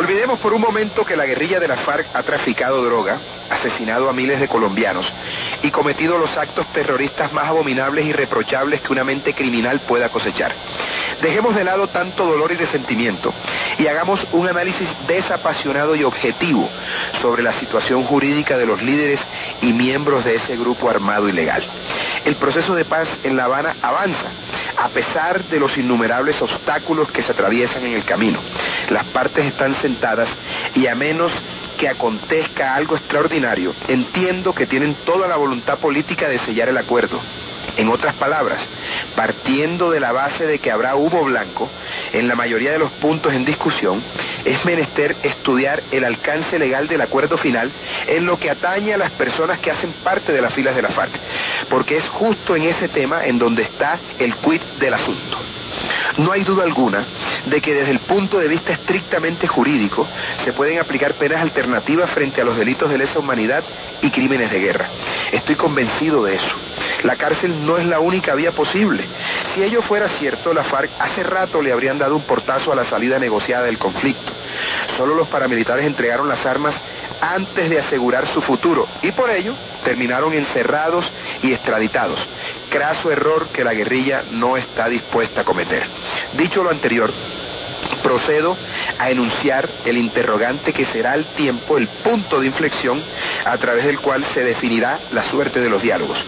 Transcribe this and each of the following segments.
Olvidemos por un momento que la guerrilla de la FARC ha traficado droga, asesinado a miles de colombianos y cometido los actos terroristas más abominables y reprochables que una mente criminal pueda cosechar. Dejemos de lado tanto dolor y resentimiento y hagamos un análisis desapasionado y objetivo sobre la situación jurídica de los líderes y miembros de ese grupo armado ilegal. El proceso de paz en La Habana avanza, a pesar de los innumerables obstáculos que se atraviesan en el camino. Las partes están sentadas y a menos que acontezca algo extraordinario, entiendo que tienen toda la voluntad política de sellar el acuerdo. En otras palabras, partiendo de la base de que habrá humo blanco en la mayoría de los puntos en discusión, es menester estudiar el alcance legal del acuerdo final en lo que atañe a las personas que hacen parte de las filas de la FARC, porque es justo en ese tema en donde está el quid del asunto. No hay duda alguna de que desde el punto de vista estrictamente jurídico se pueden aplicar penas alternativas frente a los delitos de lesa humanidad y crímenes de guerra. Estoy convencido de eso. La cárcel no es la única vía posible. Si ello fuera cierto, la FARC hace rato le habrían dado un portazo a la salida negociada del conflicto. Solo los paramilitares entregaron las armas antes de asegurar su futuro y por ello terminaron encerrados y extraditados. Craso error que la guerrilla no está dispuesta a cometer. Dicho lo anterior, procedo a enunciar el interrogante que será al tiempo el punto de inflexión a través del cual se definirá la suerte de los diálogos.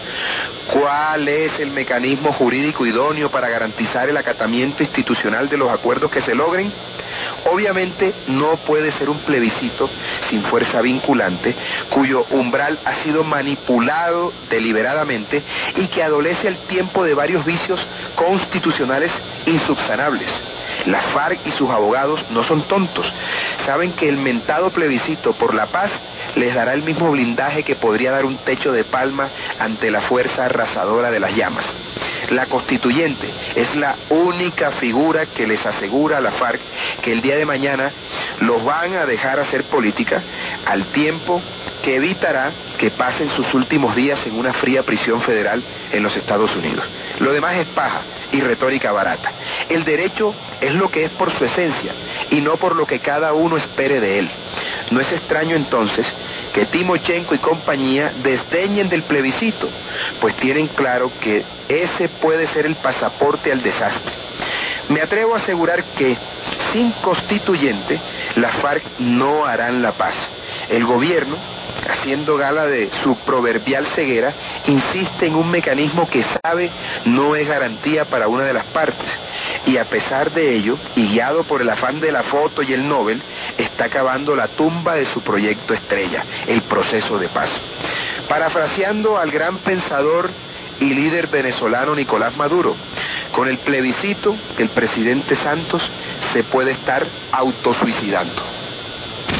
¿Cuál es el mecanismo jurídico idóneo para garantizar el acatamiento institucional de los acuerdos que se logren? Obviamente no puede ser un plebiscito sin fuerza vinculante, cuyo umbral ha sido manipulado deliberadamente y que adolece al tiempo de varios vicios constitucionales insubsanables. La FARC y sus abogados no son tontos. Saben que el mentado plebiscito por la paz les dará el mismo blindaje que podría dar un techo de palma ante la fuerza arrasadora de las llamas. La constituyente es la única figura que les asegura a la FARC que el día de mañana los van a dejar hacer política al tiempo que evitará que pasen sus últimos días en una fría prisión federal en los Estados Unidos. Lo demás es paja y retórica barata. El derecho es lo que es por su esencia y no por lo que cada uno espere de él. No es extraño entonces que Timochenko y compañía desdeñen del plebiscito, pues tienen claro que ese puede ser el pasaporte al desastre. Me atrevo a asegurar que, sin constituyente, las FARC no harán la paz. El gobierno, haciendo gala de su proverbial ceguera, insiste en un mecanismo que sabe no es garantía para una de las partes, y a pesar de ello, y guiado por el afán de la foto y el Nobel, está cavando la tumba de su proyecto estrella, el proceso de paz. Parafraseando al gran pensador y líder venezolano Nicolás Maduro, con el plebiscito, el presidente Santos se puede estar autosuicidando.